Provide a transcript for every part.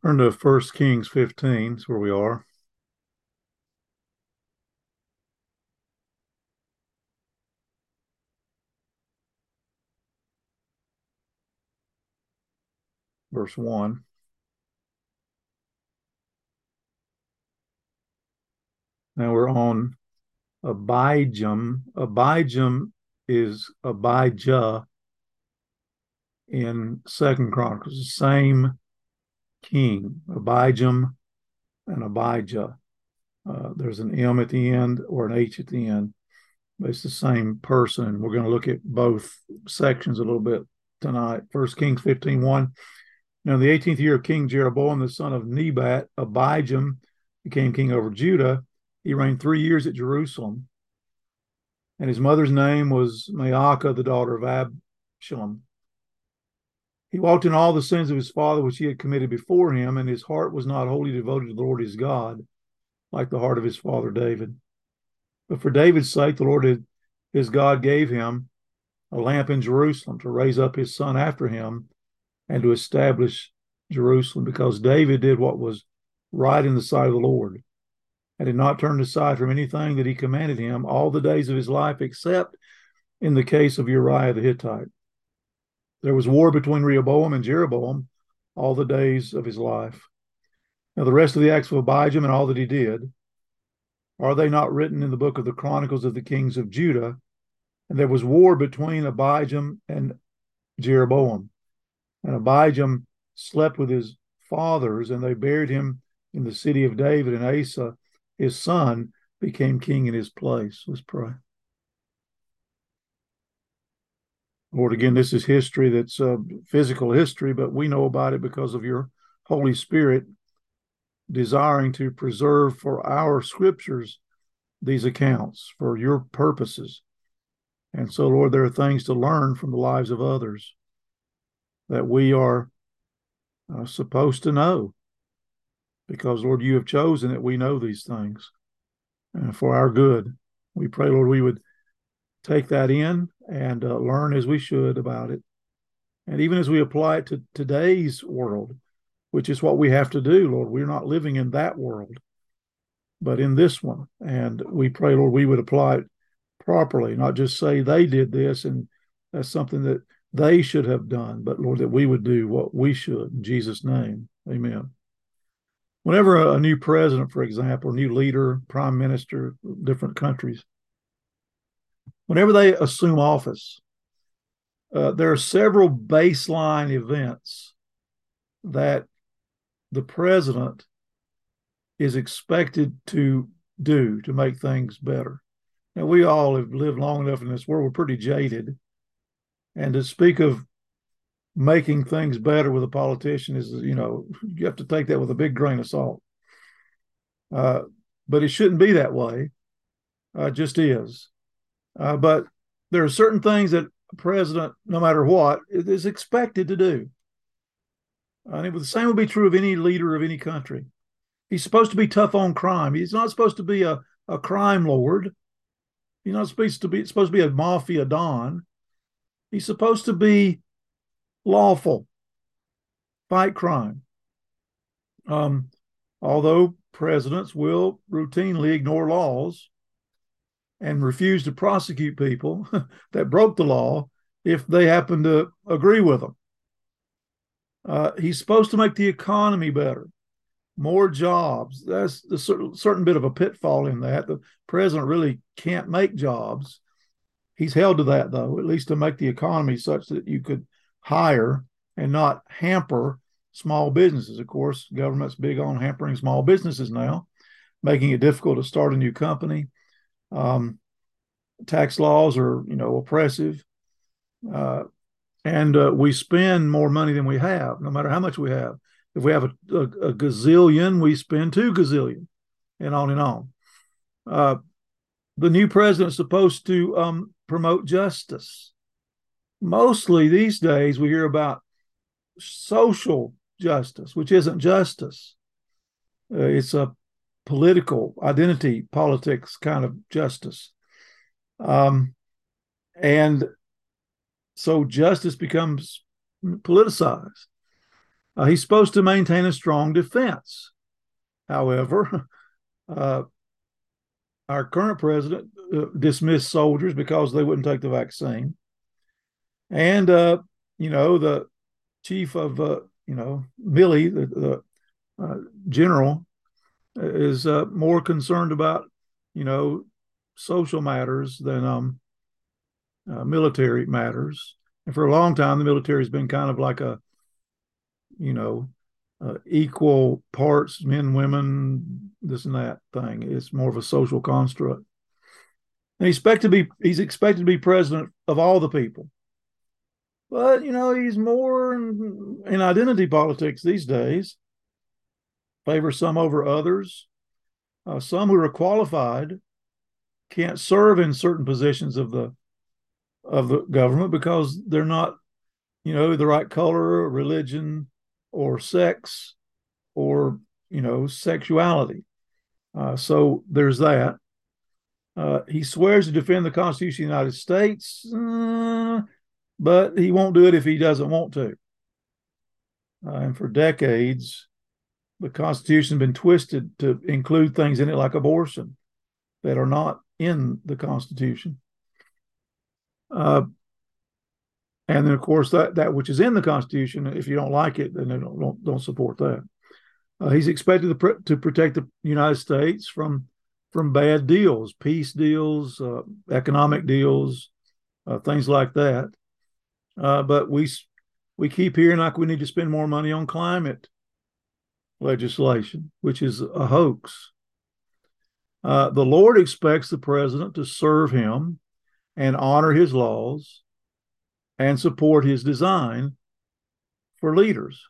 Turn to 1 Kings 15, is where we are. Verse 1. Now we're on Abijam. Abijam is Abijah in Second Chronicles, the same king, Abijam and Abijah. There's an M at the end or an H at the end, but it's the same person. We're going to look at both sections a little bit tonight. 1 Kings 15:1. Now, in the 18th year of King Jeroboam, the son of Nebat, Abijam became king over Judah. He reigned 3 years at Jerusalem. And his mother's name was Maacah, the daughter of Absalom. He walked in all the sins of his father, which he had committed before him, and his heart was not wholly devoted to the Lord his God, like the heart of his father David. But for David's sake, the Lord his God gave him a lamp in Jerusalem to raise up his son after him and to establish Jerusalem, because David did what was right in the sight of the Lord and did not turn aside from anything that he commanded him all the days of his life, except in the case of Uriah the Hittite. There was war between Rehoboam and Jeroboam all the days of his life. Now, the rest of the acts of Abijam and all that he did, are they not written in the book of the Chronicles of the kings of Judah? And there was war between Abijam and Jeroboam. And Abijam slept with his fathers, and they buried him in the city of David, and Asa, his son, became king in his place. Let's pray. Lord, again, this is history that's physical history, but we know about it because of your Holy Spirit desiring to preserve for our scriptures these accounts for your purposes. And so, Lord, there are things to learn from the lives of others that we are supposed to know, because, Lord, you have chosen that we know these things for our good. We pray, Lord, we would take that in and learn as we should about it. And even as we apply it to today's world, which is what we have to do, Lord, we're not living in that world, but in this one. And we pray, Lord, we would apply it properly, not just say they did this and that's something that they should have done, but, Lord, that we would do what we should. In Jesus' name, amen. Whenever a new president, for example, a new leader, prime minister, different countries, whenever they assume office, there are several baseline events that the president is expected to do to make things better. Now, we all have lived long enough in this world, we're pretty jaded. And to speak of making things better with a politician is, you have to take that with a big grain of salt. But it shouldn't be that way. It just is. But there are certain things that a president, no matter what, is expected to do. And the same would be true of any leader of any country. He's supposed to be tough on crime. He's not supposed to be a crime lord. He's not supposed to be a mafia don. He's supposed to be lawful, fight crime. Although presidents will routinely ignore laws and refuse to prosecute people that broke the law if they happen to agree with them. He's supposed to make the economy better, more jobs. That's a certain bit of a pitfall in that. The president really can't make jobs. He's held to that, though, at least to make the economy such that you could hire and not hamper small businesses. Of course, government's big on hampering small businesses now, making it difficult to start a new company. Tax laws are, oppressive. And we spend more money than we have, no matter how much we have. If we have a gazillion, we spend 2 gazillion, and on and on. The new president is supposed to promote justice. Mostly these days, we hear about social justice, which isn't justice. It's a political identity politics kind of justice. And so justice becomes politicized. He's supposed to maintain a strong defense. However, uh, our current president dismissed soldiers because they wouldn't take the vaccine. And, the chief of, Milley, the general, is more concerned about, you know, social matters than military matters. And for a long time, the military has been kind of like a, you know, equal parts, men, women, this and that thing. It's more of a social construct. And he's expected to be president of all the people. But, he's more in identity politics these days, favors some over others. Some who are qualified can't serve in certain positions of the government because they're not, the right color, or religion, or sex, or sexuality. So there's that. He swears to defend the Constitution of the United States, but he won't do it if he doesn't want to. And for decades, the Constitution has been twisted to include things in it like abortion that are not in the Constitution. And then, of course, that which is in the Constitution, if you don't like it, then they don't support that. He's expected to protect the United States from bad deals, peace deals, economic deals, things like that. But we keep hearing like we need to spend more money on climate legislation, which is a hoax. The Lord expects the president to serve him and honor his laws and support his design for leaders.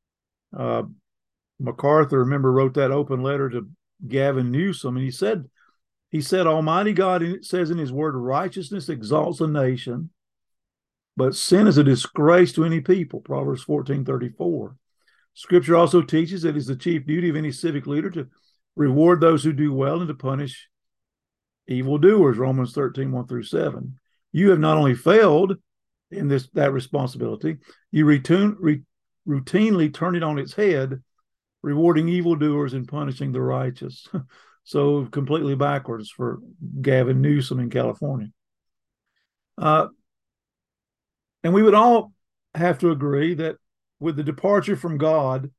MacArthur, remember, wrote that open letter to Gavin Newsom, and he said, Almighty God says in his word, righteousness exalts a nation, but sin is a disgrace to any people, Proverbs 14:34. Scripture also teaches that it is the chief duty of any civic leader to reward those who do well and to punish evildoers, Romans 13:1-7. You have not only failed in that responsibility, you routinely turn it on its head, rewarding evildoers and punishing the righteous. So completely backwards for Gavin Newsom in California. And we would all have to agree that with the departure from God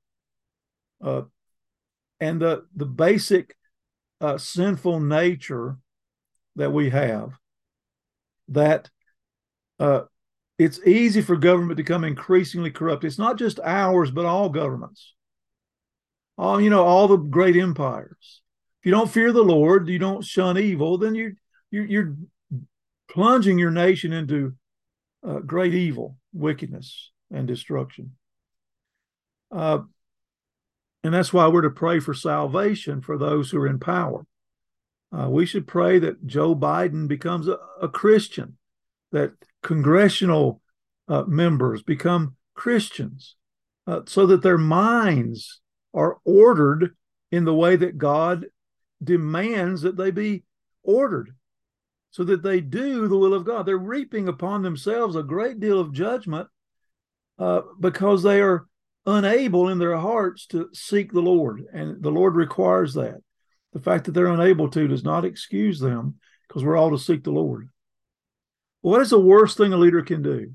and the basic sinful nature that we have, that it's easy for government to become increasingly corrupt. It's not just ours, but all governments. All the great empires. If you don't fear the Lord, you don't shun evil, then you're plunging your nation into great evil, wickedness, and destruction. And that's why we're to pray for salvation for those who are in power. We should pray that Joe Biden becomes a Christian, that congressional members become Christians, so that their minds are ordered in the way that God demands that they be ordered, so that they do the will of God. They're reaping upon themselves a great deal of judgment because they are unable in their hearts to seek the Lord, and the Lord requires that. The fact that they're unable to does not excuse them, because we're all to seek the Lord. What is the worst thing a leader can do?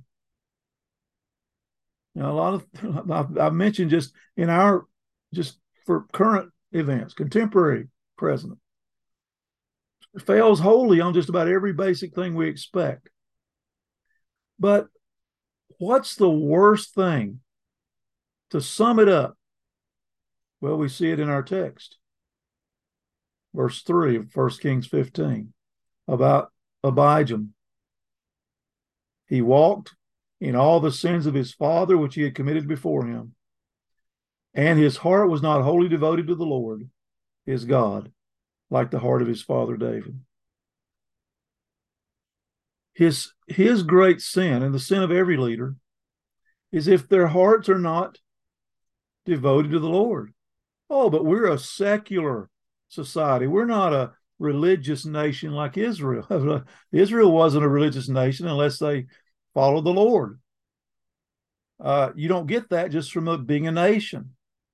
Now, I've mentioned just for current events, contemporary president fails wholly on just about every basic thing we expect. But what's the worst thing? To sum it up, well, we see it in our text. Verse 3 of 1 Kings 15 about Abijam. He walked in all the sins of his father, which he had committed before him. And his heart was not wholly devoted to the Lord, his God, like the heart of his father David. His great sin, and the sin of every leader, is if their hearts are not devoted to the Lord. Oh, but we're a secular society. We're not a religious nation like Israel. Israel wasn't a religious nation unless they followed the Lord. You don't get that just from being a nation.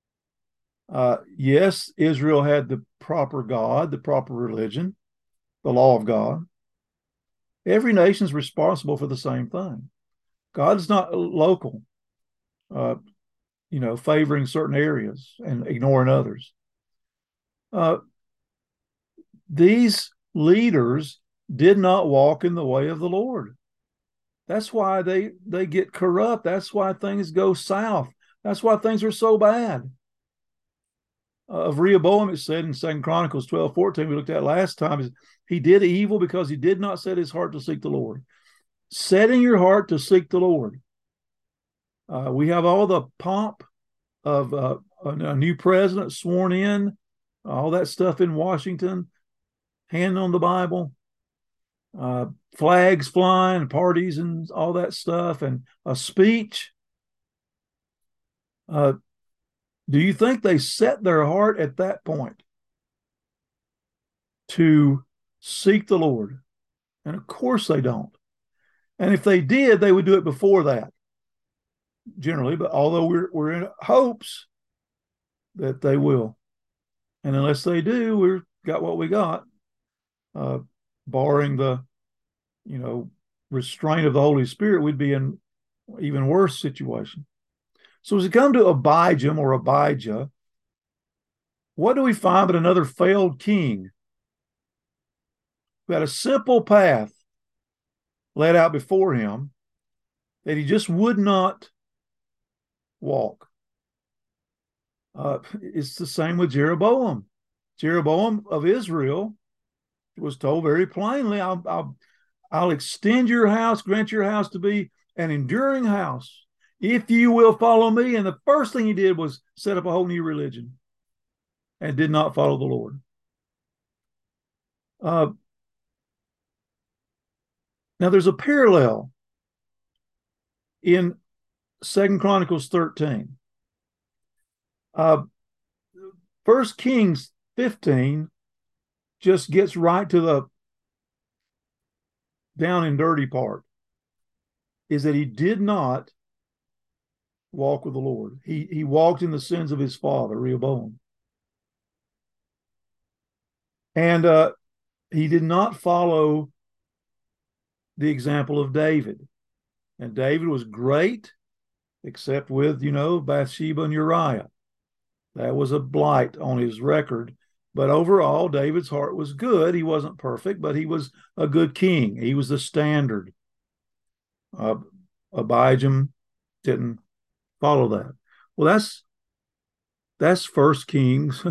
Yes, Israel had the proper God, the proper religion, the law of God. Every nation is responsible for the same thing. God is not local, uh, favoring certain areas and ignoring others. Uh, these leaders did not walk in the way of the Lord. That's why they get corrupt. That's why things go south. That's why things are so bad. Of Rehoboam, it said in 2 Chronicles 12:14, we looked at last time, he did evil because he did not set his heart to seek the Lord. Setting your heart to seek the Lord. We have all the pomp of a new president sworn in, all that stuff in Washington, hand on the Bible, flags flying, parties and all that stuff, and a speech. Do you think they set their heart at that point to seek the Lord? And of course they don't. And if they did, they would do it before that, generally. But although we're in hopes that they will, and unless they do, we've got what we got, barring the restraint of the Holy Spirit, we'd be in even worse situation. So as we come to Abijam or Abijah, what do we find but another failed king who had a simple path laid out before him that he just would not walk? It's the same with Jeroboam. Jeroboam of Israel was told very plainly, I'll extend your house, grant your house to be an enduring house, if you will follow me. And the first thing he did was set up a whole new religion and did not follow the Lord. Now there's a parallel in 2 Chronicles 13. 1 Kings 15 just gets right to the down and dirty part, is that he did not walk with the Lord. He walked in the sins of his father, Rehoboam. And he did not follow the example of David. And David was great, except with, Bathsheba and Uriah. That was a blight on his record. But overall, David's heart was good. He wasn't perfect, but he was a good king. He was the standard. Abijam didn't follow that. Well, that's 1 Kings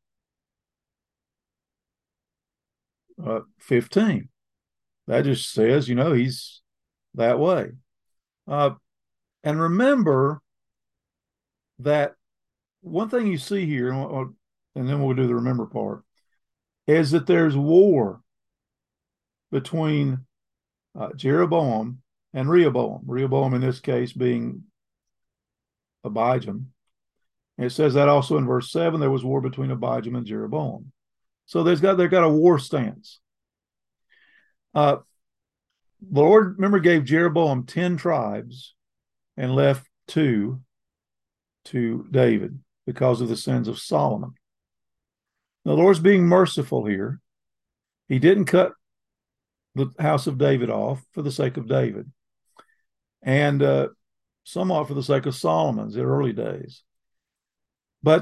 15. That just says, he's that way. And remember that one thing you see here, and then we'll do the remember part, is that there's war between Jeroboam and Rehoboam. Rehoboam, in this case, being Abijam. And it says that also in verse 7, there was war between Abijam and Jeroboam. So they've got a war stance. The Lord, remember, gave Jeroboam 10 tribes and left 2 to David because of the sins of Solomon. The Lord's being merciful here. He didn't cut the house of David off for the sake of David, and somewhat for the sake of Solomon's in early days. But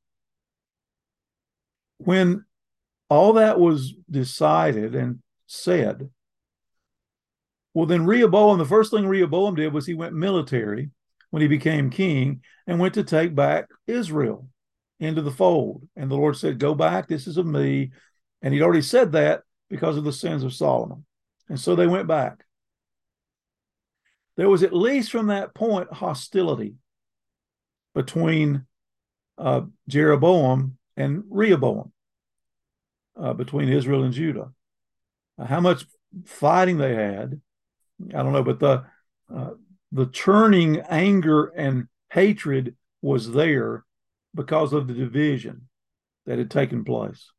when all that was decided and said, well, then Rehoboam, the first thing Rehoboam did was he went military when he became king and went to take back Israel into the fold. And the Lord said, go back, this is of me. And he'd already said that because of the sins of Solomon. And so they went back. There was, at least from that point, hostility between Jeroboam and Rehoboam, between Israel and Judah. How much fighting they had, I don't know, but the churning anger and hatred was there because of the division that had taken place.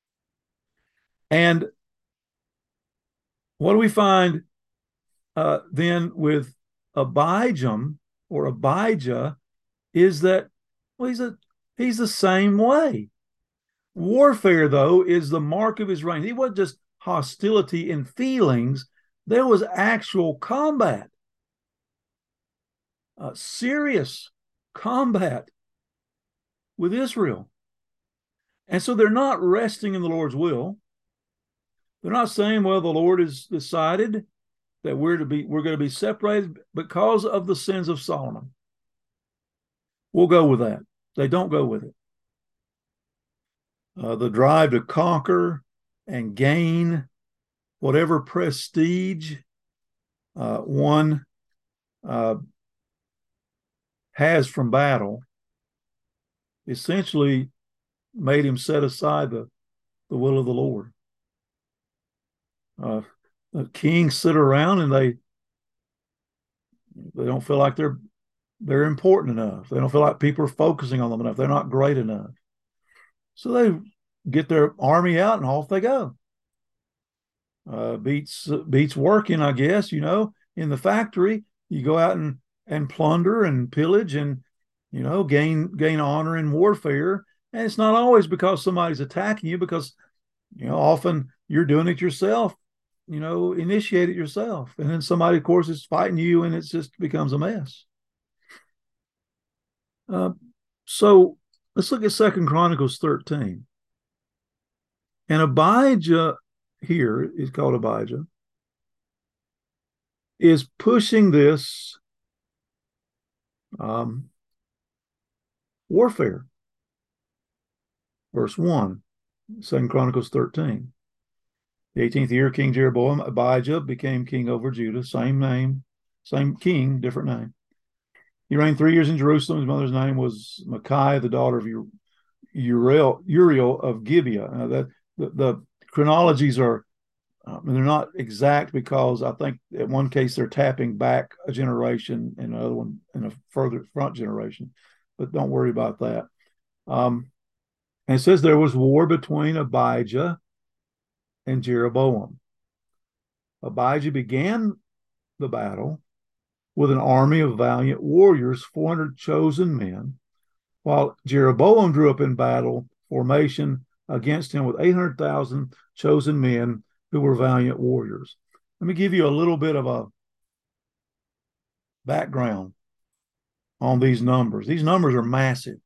And what do we find then with Abijam or Abijah is that, well, he's the same way. Warfare, though, is the mark of his reign. He wasn't just hostility and feelings. There was actual combat, serious combat with Israel. And so they're not resting in the Lord's will. They're not saying, well, the Lord has decided that we're going to be separated because of the sins of Solomon. We'll go with that. They don't go with it. The drive to conquer and gain whatever prestige one has from battle essentially made him set aside the will of the Lord. The kings sit around and they don't feel like they're important enough. They don't feel like people are focusing on them enough. They're not great enough. So they get their army out and off they go. Beats working, I guess. In the factory, you go out and plunder and pillage and gain honor in warfare. And it's not always because somebody's attacking you, because often you're doing it yourself. Initiate it yourself, and then somebody, of course, is fighting you, and it just becomes a mess. So let's look at 2 Chronicles 13. And Abijah here is called Abijah, is pushing this warfare. Verse 1, 2 Chronicles 13. The 18th year, King Jeroboam, Abijah became king over Judah. Same name, same king, different name. He reigned 3 years in Jerusalem. His mother's name was Micaiah, the daughter of Uriel of Gibeah. The chronologies are, they're not exact, because I think in one case they're tapping back a generation, and another one in a further front generation. But don't worry about that. And it says there was war between Abijah and Jeroboam. Abijah began the battle with an army of valiant warriors, 400 chosen men, while Jeroboam drew up in battle formation against him with 800,000 chosen men who were valiant warriors. Let me give you a little bit of a background on these numbers. These numbers are massive.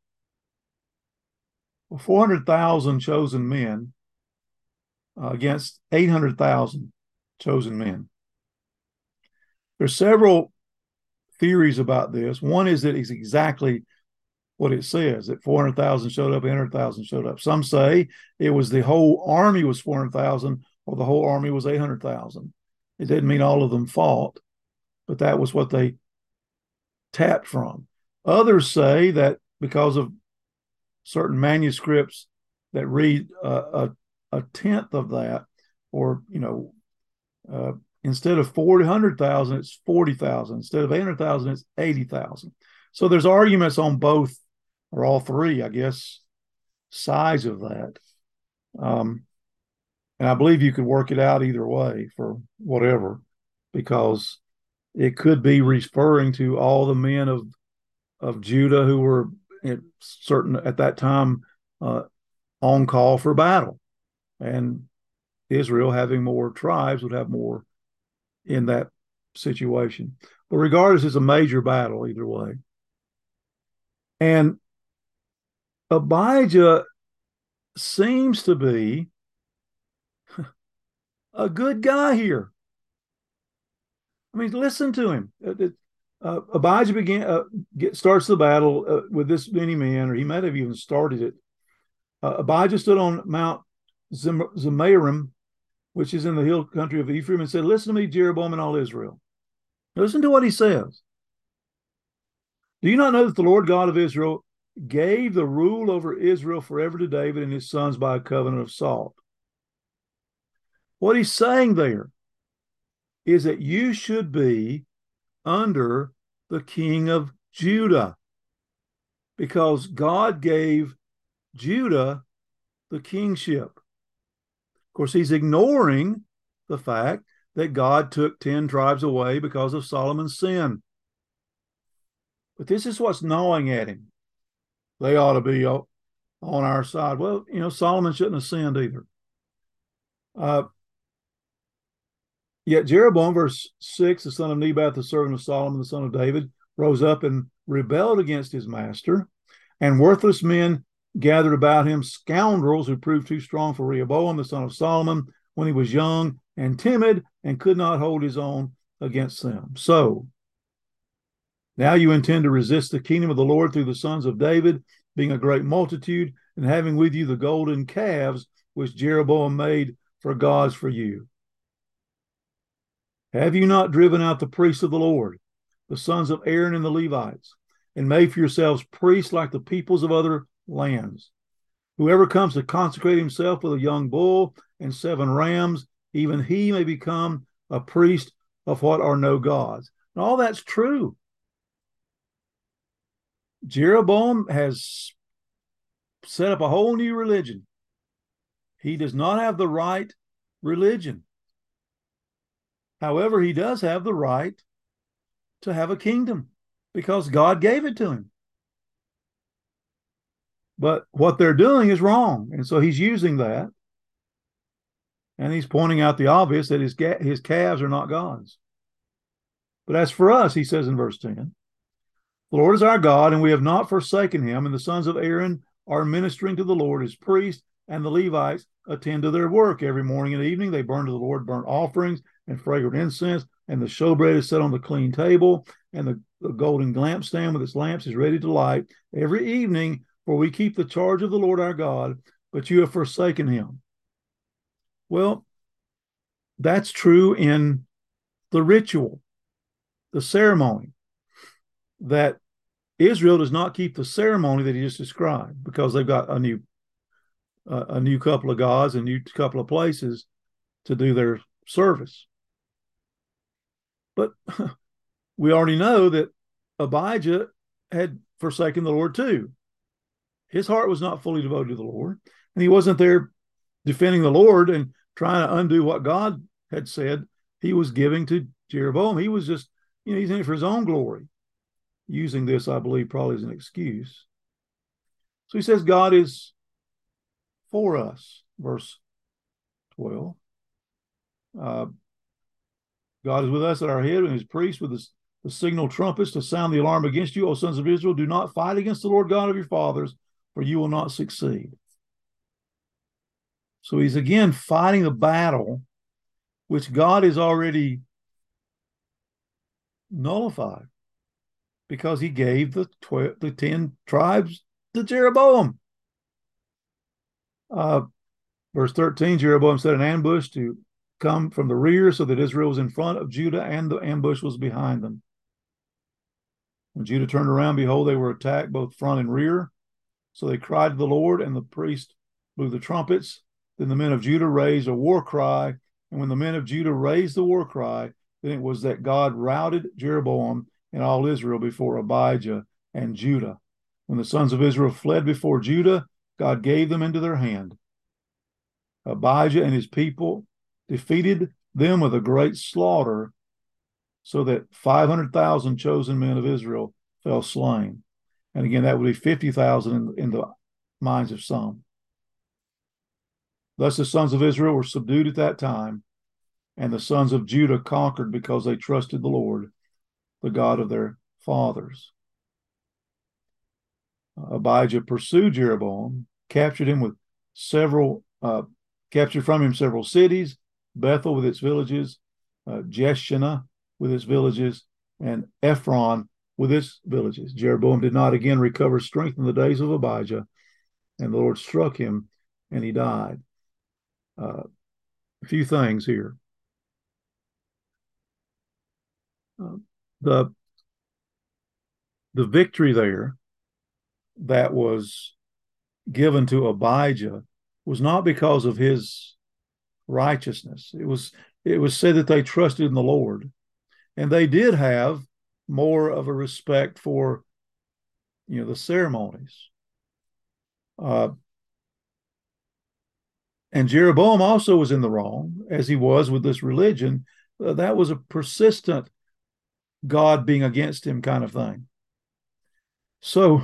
400,000 chosen men against 800,000 chosen men. There's several theories about this. One is that it's exactly what it says, that 400,000 showed up, 800,000 showed up. Some say it was the whole army was 400,000, or the whole army was 800,000. It didn't mean all of them fought, but that was what they tapped from. Others say that because of certain manuscripts that read a tenth of that, or instead of 400,000, it's 40,000. Instead of 800,000, it's 80,000. So there's arguments on both, or all three, I guess, sides of that. And I believe you could work it out either way for whatever, because it could be referring to all the men of Judah who were at that time on call for battle. And Israel, having more tribes, would have more in that situation. But regardless, it's a major battle either way. And Abijah seems to be a good guy here. I mean, listen to him. Abijah starts the battle with this many men, or he might have even started it. Abijah stood on Mount Zemaraim, which is in the hill country of Ephraim, and said, "Listen to me, Jeroboam and all Israel." Listen to what he says. "Do you not know that the Lord God of Israel gave the rule over Israel forever to David and his sons by a covenant of salt?" What he's saying there is that you should be under the king of Judah, because God gave Judah the kingship. Of course, he's ignoring the fact that God took 10 tribes away because of Solomon's sin. But this is what's gnawing at him. They ought to be on our side. Well, Solomon shouldn't have sinned either. Yet Jeroboam, verse 6, the son of Nebat, the servant of Solomon, the son of David, rose up and rebelled against his master, and worthless men gathered about him, scoundrels who proved too strong for Rehoboam, the son of Solomon, when he was young and timid and could not hold his own against them. So, now you intend to resist the kingdom of the Lord through the sons of David, being a great multitude, and having with you the golden calves which Jeroboam made for gods for you. Have you not driven out the priests of the Lord, the sons of Aaron and the Levites, and made for yourselves priests like the peoples of other lands? Whoever comes to consecrate himself with a young bull and 7 rams, even he may become a priest of what are no gods. And all that's true. Jeroboam has set up a whole new religion. He does not have the right religion. However, he does have the right to have a kingdom because God gave it to him. But what they're doing is wrong. And so he's using that. And he's pointing out the obvious that his calves are not gods. But as for us, he says in verse 10, the Lord is our God, and we have not forsaken him. And the sons of Aaron are ministering to the Lord as priests, and the Levites attend to their work. Every morning and evening they burn to the Lord burnt offerings and fragrant incense, and the showbread is set on the clean table, and the golden lampstand with its lamps is ready to light every evening, for we keep the charge of the Lord our God, but you have forsaken him. Well, that's true in the ritual, the ceremony, that Israel does not keep the ceremony that he just described because they've got a new couple of gods, a new couple of places to do their service. But we already know that Abijah had forsaken the Lord too. His heart was not fully devoted to the Lord, and he wasn't there defending the Lord and trying to undo what God had said he was giving to Jeroboam. He was just, he's in it for his own glory. Using this, I believe, probably as an excuse. So he says God is for us, verse 12. God is with us at our head, and his priests with the signal trumpets to sound the alarm against you, O sons of Israel. Do not fight against the Lord God of your fathers, for you will not succeed. So he's again fighting a battle which God has already nullified because he gave the 10 tribes to Jeroboam. Verse 13, Jeroboam set an ambush to come from the rear so that Israel was in front of Judah and the ambush was behind them. When Judah turned around, behold, they were attacked both front and rear. So they cried to the Lord, and the priest blew the trumpets. Then the men of Judah raised a war cry. And when the men of Judah raised the war cry, then it was that God routed Jeroboam and all Israel before Abijah and Judah. When the sons of Israel fled before Judah, God gave them into their hand. Abijah and his people defeated them with a great slaughter, so that 500,000 chosen men of Israel fell slain. And again, that would be 50,000 in the minds of some. Thus the sons of Israel were subdued at that time, and the sons of Judah conquered because they trusted the Lord, the God of their fathers. Abijah pursued Jeroboam, captured from him several cities, Bethel with its villages, Jeshanah with its villages, and Ephron with its villages. Jeroboam did not again recover strength in the days of Abijah, and the Lord struck him, and he died. A few things here. The victory there that was given to Abijah was not because of his righteousness. It was said that they trusted in the Lord, and they did have more of a respect for the ceremonies. And Jeroboam also was in the wrong, as he was with this religion. That was a persistent God being against him kind of thing. So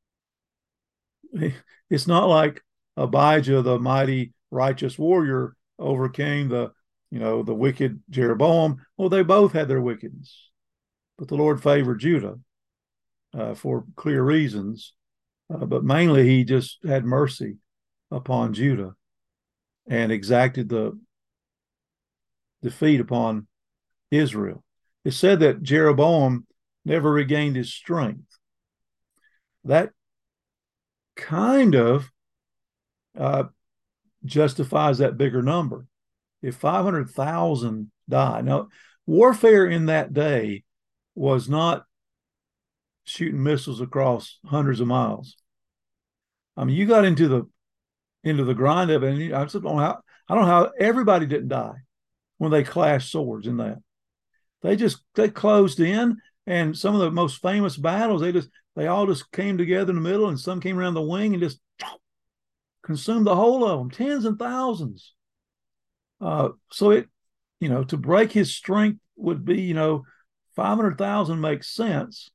it's not like Abijah, the mighty righteous warrior, overcame the wicked Jeroboam. Well, they both had their wickedness, but the Lord favored Judah for clear reasons. But mainly, He just had mercy upon Judah and exacted the defeat upon Israel. It said that Jeroboam never regained his strength. That kind of uh, justifies that bigger number. If 500,000 died, now warfare in that day was not shooting missiles across hundreds of miles. I mean, you got into the grind of it, and I don't know how everybody didn't die when they clashed swords in that. They closed in, and some of the most famous battles, they all just came together in the middle, and some came around the wing and just consumed the whole of them, tens and thousands. So to break his strength would be, 500,000 makes sense.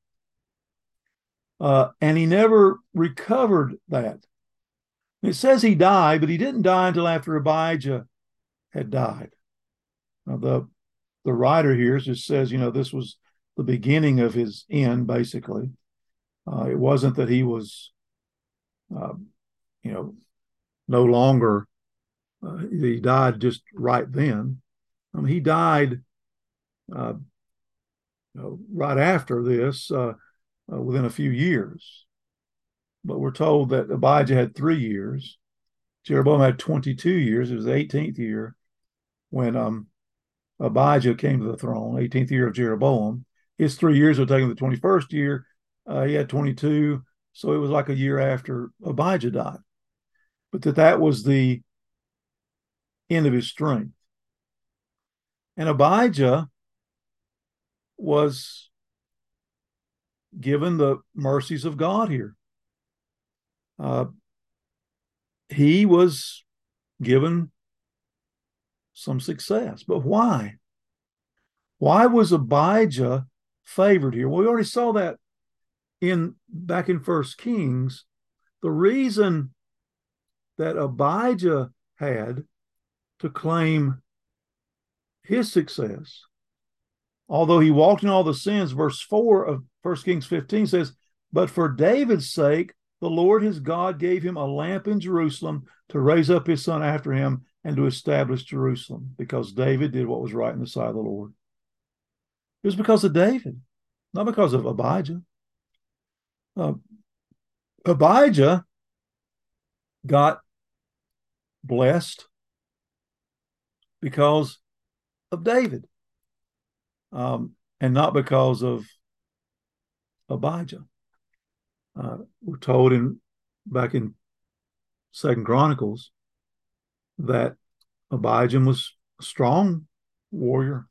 And he never recovered that. It says he died, but he didn't die until after Abijah had died. Now, the writer here just says, this was the beginning of his end, basically. It wasn't that he was, uh, no longer, he died just right then. I mean, he died uh, right after this, within a few years. But we're told that Abijah had 3 years. Jeroboam had 22 years. It was the 18th year when Abijah came to the throne, 18th year of Jeroboam. His 3 years would take him the 21st year. He had 22. So it was like a year after Abijah died. But that was the end of his strength. And Abijah was given the mercies of God here. He was given some success. But why? Why was Abijah favored here? Well, we already saw that back in First Kings. The reason that Abijah had to claim his success, although he walked in all the sins, verse 4 of First Kings 15 says, but for David's sake, the Lord his God gave him a lamp in Jerusalem to raise up his son after him and to establish Jerusalem, because David did what was right in the sight of the Lord. It was because of David, not because of Abijah. Abijah got blessed because of David, and not because of Abijah. We're told back in Second Chronicles that Abijah was a strong warrior.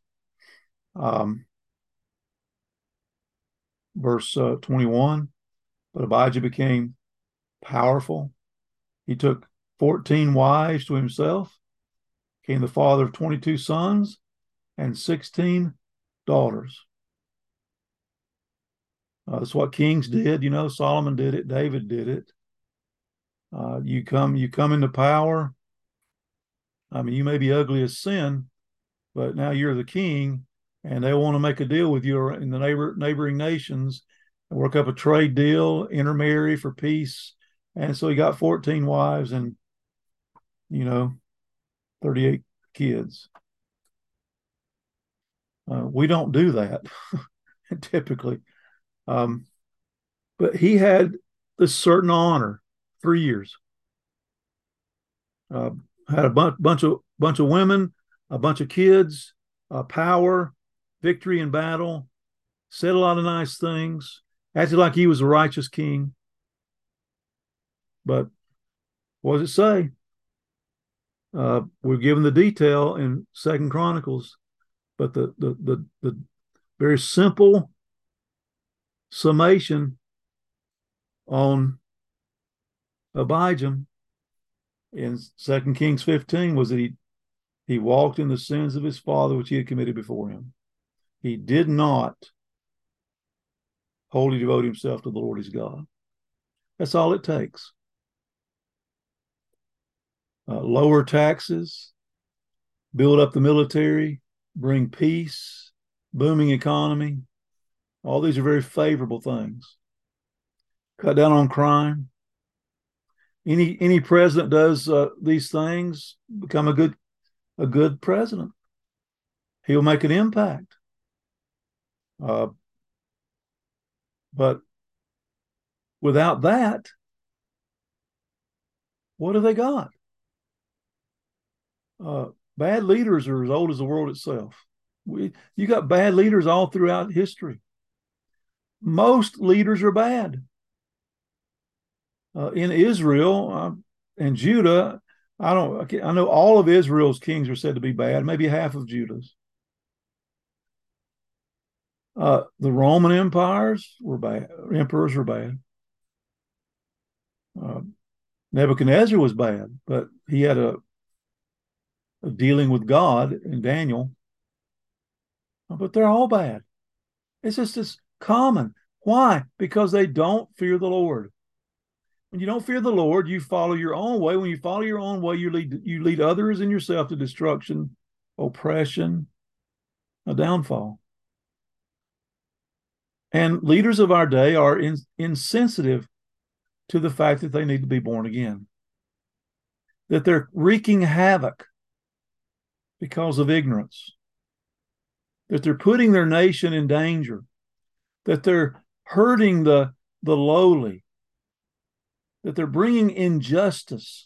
Verse 21, but Abijah became powerful. He took 14 wives to himself, became the father of 22 sons and 16 daughters. That's what kings did. Solomon did it. David did it. You come into power. I mean, you may be ugly as sin, but now you're the king, and they want to make a deal with you in the neighboring nations and work up a trade deal, intermarry for peace. And so he got 14 wives and 38 kids. We don't do that typically. But he had this certain honor, 3 years. Had a bunch of women, a bunch of kids, power, victory in battle, said a lot of nice things, acted like he was a righteous king. But what does it say? We're given the detail in Second Chronicles, but the very simple summation on Abijah in 2 Kings 15 was that he walked in the sins of his father, which he had committed before him. He did not wholly devote himself to the Lord his God. That's all it takes. Lower taxes, build up the military, bring peace, booming economy. All these are very favorable things. Cut down on crime. Any president does these things, become a good president. He'll make an impact. But without that, what have they got? Bad leaders are as old as the world itself. You got bad leaders all throughout history. Most leaders are bad. In Israel and Judah, I know all of Israel's kings are said to be bad, maybe half of Judah's. The Roman empires were bad. Emperors were bad. Nebuchadnezzar was bad, but he had a dealing with God in Daniel. But they're all bad. It's common. Why? Because they don't fear the Lord. When you don't fear the Lord, you follow your own way. When you follow your own way, you lead others and yourself to destruction, oppression, a downfall. And leaders of our day are insensitive to the fact that they need to be born again, that they're wreaking havoc because of ignorance, that they're putting their nation in danger, that they're hurting the lowly, that they're bringing injustice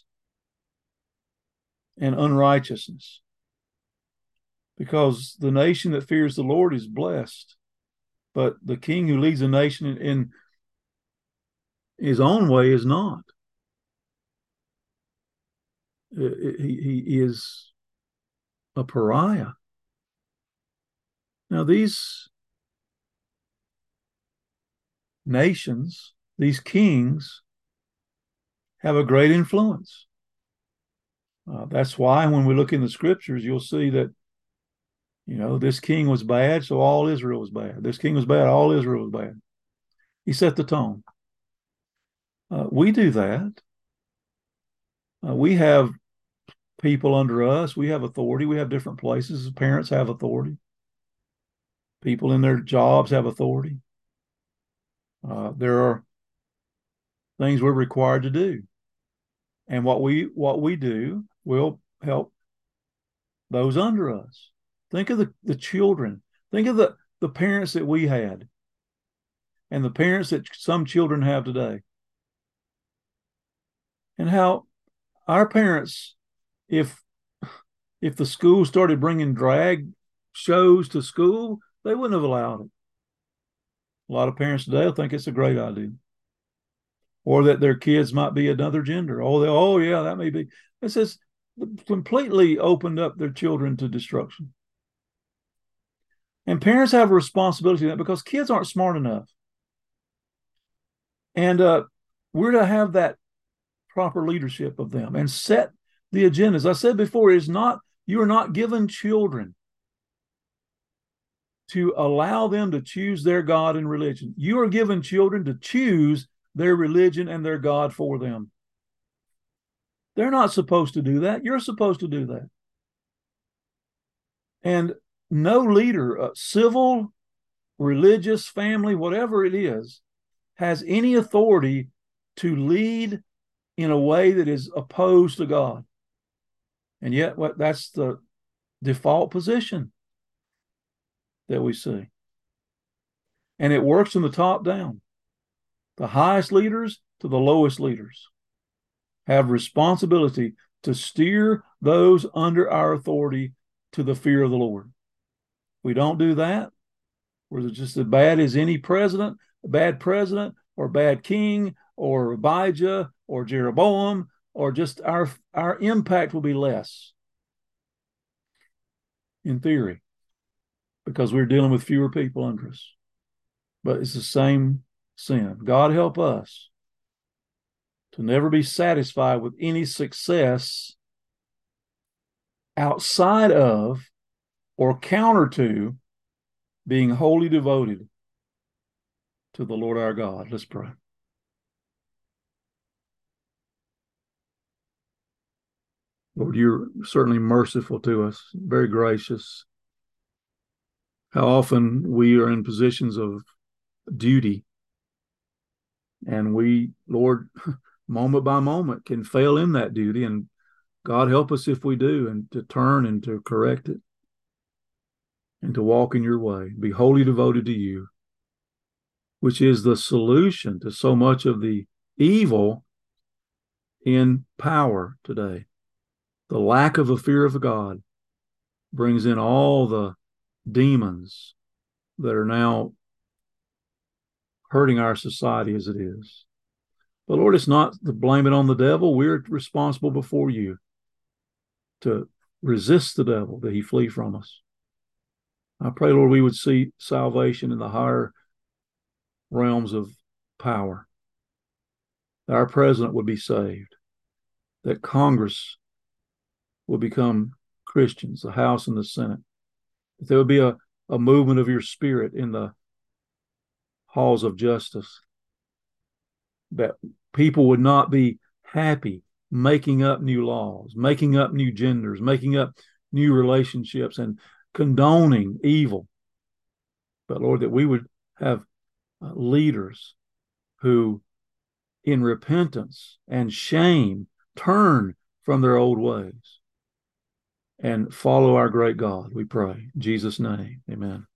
and unrighteousness, because the nation that fears the Lord is blessed, but the king who leads a nation in his own way is not. He is a pariah. Now, these nations, these kings, have a great influence. That's why when we look in the scriptures, you'll see that, this king was bad, so all Israel was bad. This king was bad, all Israel was bad. He set the tone. We do that. We have people under us. We have authority. We have different places. Parents have authority. People in their jobs have authority. There are things we're required to do. And what we do will help those under us. Think of the children. Think of the parents that we had and the parents that some children have today. And how our parents, if the school started bringing drag shows to school, they wouldn't have allowed it. A lot of parents today will think it's a great idea. Or that their kids might be another gender. Oh yeah, that may be. It says completely opened up their children to destruction. And parents have a responsibility in that because kids aren't smart enough. And we're to have that proper leadership of them and set the agenda. As I said before, you are not given children to allow them to choose their God and religion. You are given children to choose their religion and their God for them. They're not supposed to do that. You're supposed to do that. And no leader, civil, religious, family, whatever it is, has any authority to lead in a way that is opposed to God. And yet, that's the default position that we see. And it works from the top down. The highest leaders to the lowest leaders have responsibility to steer those under our authority to the fear of the Lord. We don't do that. We're just as bad as any president, a bad president, or bad king, or Abijah, or Jeroboam, or just our impact will be less, in theory, because we're dealing with fewer people under us. But it's the same sin. God help us to never be satisfied with any success outside of or counter to being wholly devoted to the Lord our God. Let's pray. Lord, you're certainly merciful to us, very gracious. How often we are in positions of duty, and we, Lord, moment by moment can fail in that duty, and God help us if we do, and to turn and to correct it and to walk in your way, be wholly devoted to you, which is the solution to so much of the evil in power today. The lack of a fear of God brings in all the demons that are now hurting our society as it is. But Lord, it's not to blame it on the devil. We're responsible before you to resist the devil that he flee from us. I pray, Lord, we would see salvation in the higher realms of power, that our president would be saved, that Congress would become Christians, the House and the Senate, that there would be a movement of your spirit in the halls of justice, that people would not be happy making up new laws, making up new genders, making up new relationships, and condoning evil. But Lord, that we would have leaders who, in repentance and shame, turn from their old ways and follow our great God, we pray. In Jesus' name, amen.